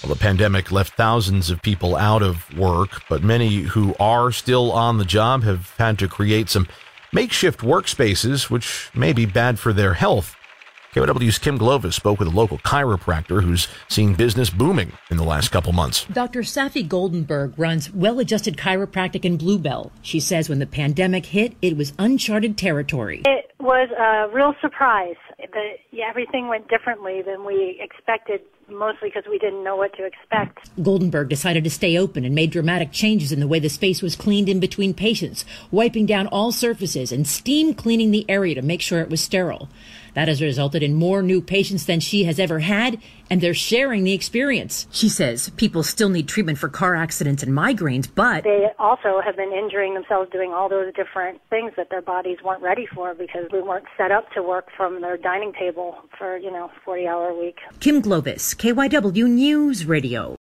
Well, the pandemic left thousands of people out of work, but many who are still on the job have had to create some makeshift workspaces, which may be bad for their health. KYW's Kim Glovis spoke with a local chiropractor who's seen business booming in the last couple months. Dr. Safi Goldenberg runs Well-Adjusted Chiropractic in Bluebell. She says when the pandemic hit, it was uncharted territory. It was a real surprise. Everything went differently than we expected, mostly because we didn't know what to expect. Goldenberg decided to stay open and made dramatic changes in the way the space was cleaned in between patients, wiping down all surfaces and steam cleaning the area to make sure it was sterile. That has resulted in more new patients than she has ever had, and they're sharing the experience. She says people still need treatment for car accidents and migraines, but they also have been injuring themselves doing all those different things that their bodies weren't ready for because we weren't set up to work from their dining table for, 40-hour week. Kim Glovis, KYW News Radio.